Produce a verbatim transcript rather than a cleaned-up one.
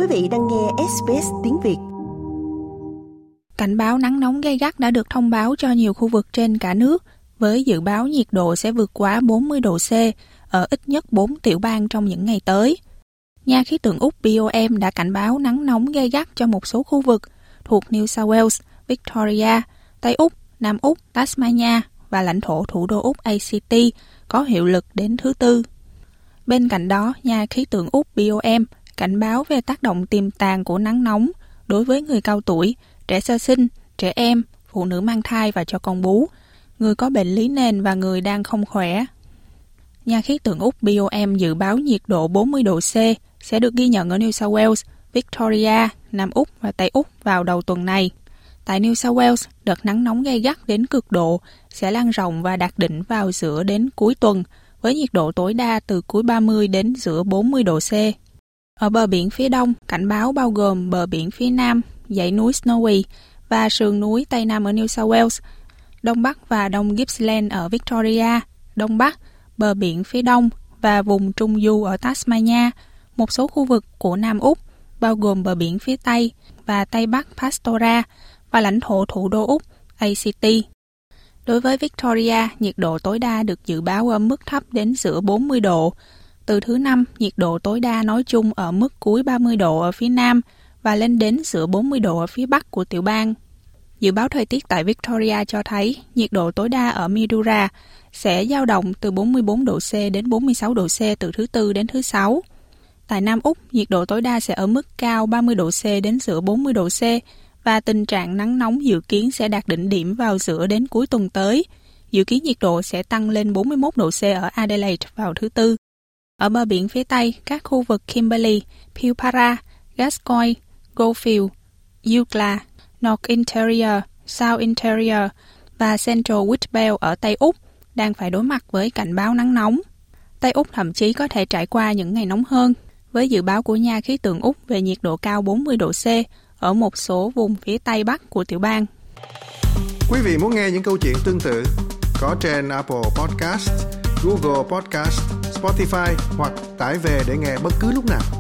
vị đang nghe ét bê ét tiếng Việt. Cảnh báo nắng nóng gay gắt đã được thông báo cho nhiều khu vực trên cả nước, với dự báo nhiệt độ sẽ vượt quá bốn mươi độ C ở ít nhất bốn tiểu bang trong những ngày tới. Nhà khí tượng Úc bê o em đã cảnh báo nắng nóng gay gắt cho một số khu vực thuộc New South Wales, Victoria, Tây Úc, Nam Úc, Tasmania và lãnh thổ thủ đô Úc a xê tê có hiệu lực đến thứ Tư. Bên cạnh đó, nhà khí tượng Úc bê o em cảnh báo về tác động tiềm tàng của nắng nóng đối với người cao tuổi, trẻ sơ sinh, trẻ em, phụ nữ mang thai và cho con bú, người có bệnh lý nền và người đang không khỏe. Nhà khí tượng Úc bê o em dự báo nhiệt độ bốn mươi độ C sẽ được ghi nhận ở New South Wales, Victoria, Nam Úc và Tây Úc vào đầu tuần này. Tại New South Wales, đợt nắng nóng gay gắt đến cực độ sẽ lan rộng và đạt đỉnh vào giữa đến cuối tuần, với nhiệt độ tối đa từ cuối ba mươi đến giữa bốn mươi độ C. Ở bờ biển phía đông, cảnh báo bao gồm bờ biển phía nam, dãy núi Snowy và sườn núi Tây Nam ở New South Wales, Đông Bắc và Đông Gippsland ở Victoria, Đông Bắc, bờ biển phía đông và vùng Trung Du ở Tasmania, một số khu vực của Nam Úc, bao gồm bờ biển phía Tây và Tây Bắc Pastora và lãnh thổ thủ đô Úc a xê tê. Đối với Victoria, nhiệt độ tối đa được dự báo ở mức thấp đến giữa bốn mươi độ. Từ thứ Năm, nhiệt độ tối đa nói chung ở mức cuối ba mươi độ ở phía Nam và lên đến giữa bốn mươi độ ở phía Bắc của tiểu bang. Dự báo thời tiết tại Victoria cho thấy nhiệt độ tối đa ở Mildura sẽ dao động từ bốn mươi bốn độ C đến bốn mươi sáu độ C từ thứ Tư đến thứ Sáu. Tại Nam Úc, nhiệt độ tối đa sẽ ở mức cao ba mươi độ C đến giữa bốn mươi độ C và tình trạng nắng nóng dự kiến sẽ đạt đỉnh điểm vào giữa đến cuối tuần tới. Dự kiến nhiệt độ sẽ tăng lên bốn mươi mốt độ C ở Adelaide vào thứ Tư. Ở bờ biển phía Tây, các khu vực Kimberley, Pilbara, Gascoyne, Goldfield, Eucla, North Interior, South Interior và Central Whitbell ở Tây Úc đang phải đối mặt với cảnh báo nắng nóng. Tây Úc thậm chí có thể trải qua những ngày nóng hơn, với dự báo của nhà khí tượng Úc về nhiệt độ cao bốn mươi độ C ở một số vùng phía Tây Bắc của tiểu bang. Quý vị muốn nghe những câu chuyện tương tự có trên Apple Podcast, Google Podcast, Spotify hoặc tải về để nghe bất cứ lúc nào.